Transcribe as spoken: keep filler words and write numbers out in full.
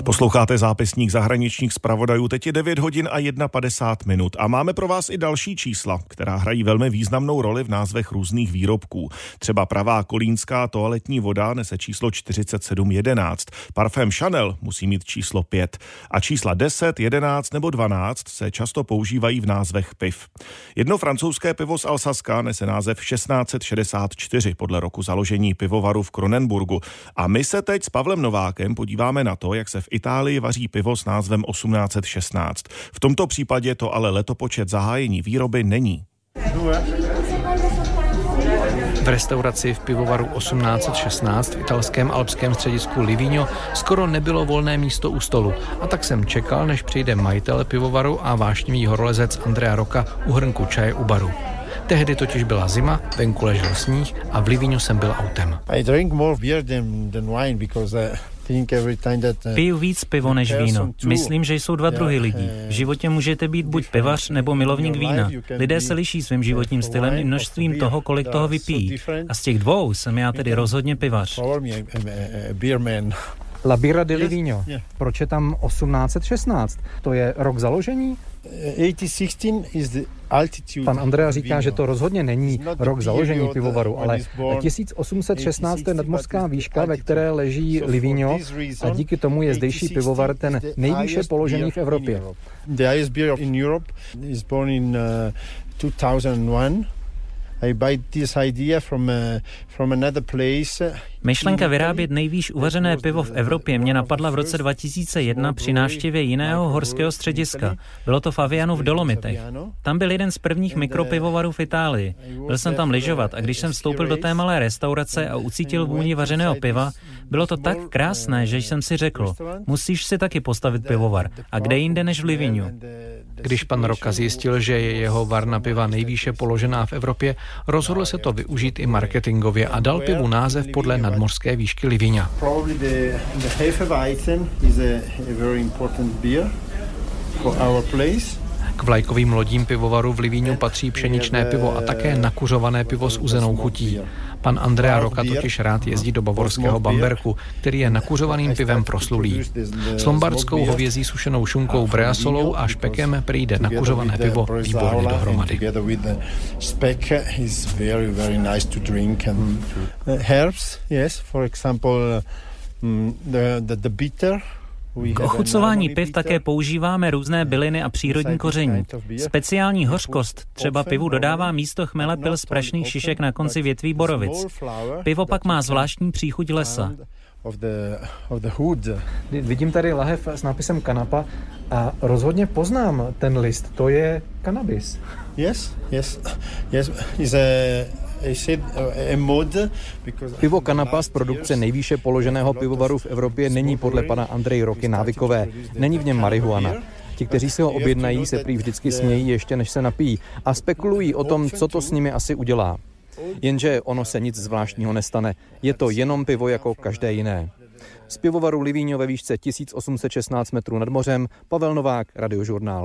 Posloucháte zápisník zahraničních zpravodajů, teď je devět hodin a padesát jedna minut a máme pro vás i další čísla, která hrají velmi významnou roli v názvech různých výrobků. Třeba pravá kolínská toaletní voda nese číslo čtyřicet sedm jedenáct, parfém Chanel musí mít číslo pět a čísla deset, jedenáct nebo dvanáct se často používají v názvech piv. Jedno francouzské pivo z Alsaska nese název šestnáct set šedesát čtyři podle roku založení pivovaru v Kronenburgu a my se teď s Pavlem Novákem podíváme na to, jak se v Itálii vaří pivo s názvem osmnáct set šestnáct. V tomto případě to ale letopočet zahájení výroby není. V restauraci v pivovaru osmnáct set šestnáct v italském alpském středisku Livigno skoro nebylo volné místo u stolu a tak jsem čekal, než přijde majitel pivovaru a vášnivý horolezec Andrea Rocca u hrnku čaje u baru. Tehdy totiž byla zima, venku ležel sníh a v Livignu jsem byl autem. Piju víc pivo než víno. Myslím, že jsou dva druhy lidí. V životě můžete být buď pivař nebo milovník vína. Lidé se liší svým životním stylem i množstvím toho, kolik toho vypijí. A z těch dvou jsem já tedy rozhodně pivař. La Birra di Livigno. Proč je tam osmnáct set šestnáct? To je rok založení? Pan Andrea říká, že to rozhodně není rok založení pivovaru, ale tisíc osm set šestnáct je nadmořská výška, ve které leží Livigno a díky tomu je zdejší pivovar ten nejvýše položený v Evropě. Myšlenka vyrábět nejvýš uvařené pivo v Evropě mě napadla v roce dva tisíce jedna při návštěvě jiného horského střediska. Bylo to v Avianu v Dolomitech. Tam byl jeden z prvních mikropivovarů v Itálii. Byl jsem tam lyžovat a když jsem vstoupil do té malé restaurace a ucítil vůni vařeného piva, bylo to tak krásné, že jsem si řekl, musíš si taky postavit pivovar. A kde jinde než v Livignu? Když pan Rocca zjistil, že je jeho varna piva nejvýše položená v Evropě, rozhodl se to využít i marketingově a dal pivu název podle nadmořské výšky Livigna. K vlajkovým lodím pivovaru v Livignu patří pšeničné pivo a také nakuřované pivo s uzenou chutí. Pan Andrea Rocca totiž rád jezdí do bavorského Bamberku, který je nakuřovaným pivem proslulý. S lombardskou hovězí sušenou šunkou breasolou a špekem přijde nakuřované pivo výborně dohromady. K ochucování piv také používáme různé byliny a přírodní koření. Speciální hořkost třeba pivu dodává místo chmele pyl z prašných šišek na konci větví borovic. Pivo pak má zvláštní příchuť lesa. Vidím tady lahev s nápisem kanapa a rozhodně poznám ten list. To je kanabis. Yes, yes, yes. Is a Pivo kanapa z produkce nejvýše položeného pivovaru v Evropě není podle pana Andreji Rocky návykové. Není v něm marihuana. Ti, kteří si ho objednají, se prý vždycky smějí ještě než se napijí a spekulují o tom, co to s nimi asi udělá. Jenže ono se nic zvláštního nestane. Je to jenom pivo jako každé jiné. Z pivovaru Livigno ve výšce tisíc osm set šestnáct metrů nad mořem, Pavel Novák, Radiožurnál.